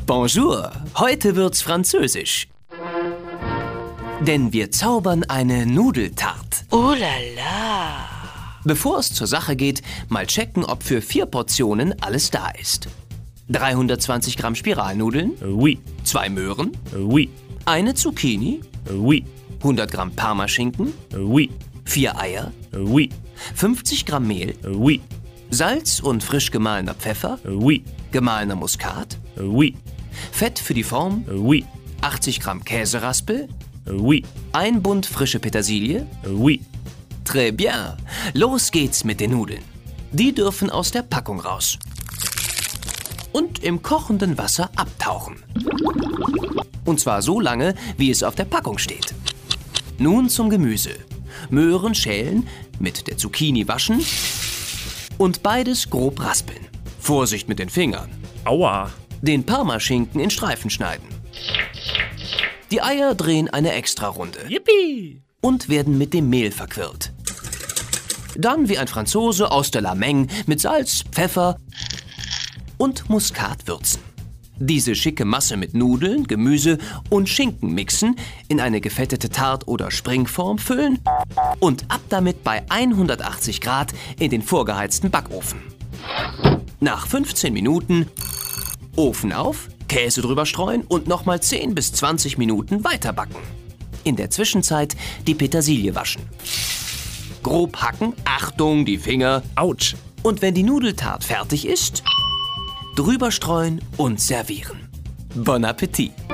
Bonjour, heute wird's französisch. Denn wir zaubern eine Nudeltarte. Oh la la. Bevor es zur Sache geht, mal checken, ob für 4 Portionen alles da ist. 320 Gramm Spiralnudeln, Oui, 2 Möhren, oui, eine Zucchini, oui, 100 Gramm Parmaschinken, oui, 4 Eier, oui, 50 Gramm Mehl, oui, Salz und frisch gemahlener Pfeffer, oui, gemahlener Muskat, oui, Fett für die Form, oui, 80 Gramm Käseraspel, oui, ein Bund frische Petersilie. oui. Très bien. Los geht's mit den Nudeln. Die dürfen aus der Packung raus. Und im kochenden Wasser abtauchen. Und zwar so lange, wie es auf der Packung steht. Nun zum Gemüse. Möhren schälen, mit der Zucchini waschen und beides grob raspeln. Vorsicht mit den Fingern. Aua. Den Parmaschinken in Streifen schneiden. Die Eier drehen eine Extrarunde Yippie. und werden mit dem Mehl verquirlt. Dann wie ein Franzose aus der Lameng mit Salz, Pfeffer und Muskat würzen. Diese schicke Masse mit Nudeln, Gemüse und Schinken mixen, in eine gefettete Tart- oder Springform füllen und ab damit bei 180 Grad in den vorgeheizten Backofen. Nach 15 Minuten Ofen auf, Käse drüber streuen und nochmal 10 bis 20 Minuten weiterbacken. In der Zwischenzeit die Petersilie waschen. Grob hacken, Achtung, die Finger. Autsch. Und wenn die Nudeltarte fertig ist, drüber streuen und servieren. Bon Appetit!